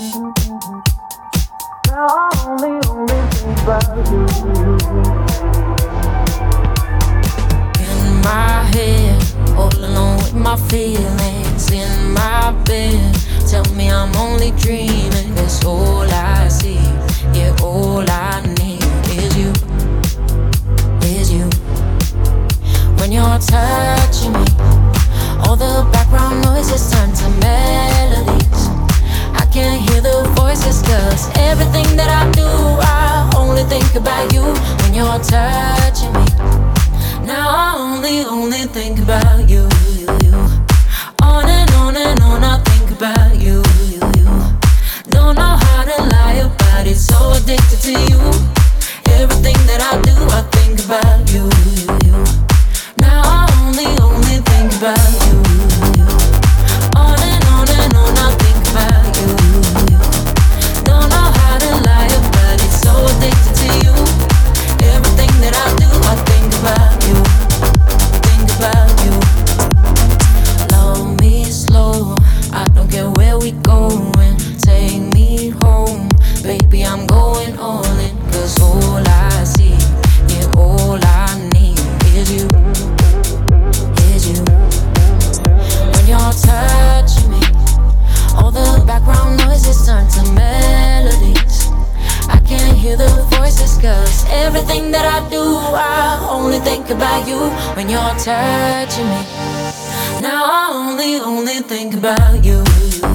Now I only think about you. In my head, all alone with my feelings. In my bed, tell me I'm only dreaming. That's all I see. Yeah, all I need is you. Is you. When you're touching me, all the background noises turn to melodies. I can't hear the voices, cause everything that I do, I only think about you. When you're touching me, now I only think about you, you. On and on, I think about you, you. Don't know how to lie about it, so addicted to you. Everything that I do, I think about you, you. Now I only think about you, you. On and on, I think about you, you. Don't know how to lie about it, so addicted to you. Everything that I do, I think about you, think about you. Love me slow, I don't care where we going. Take me home, baby, I'm going all in. Cause all I see, yeah, all I need is you, is you. When you're touching me, all the background noises turn to melodies. I can't hear the voices, cause everything that I do, I only think about you. When you're touching me, now I only think about you.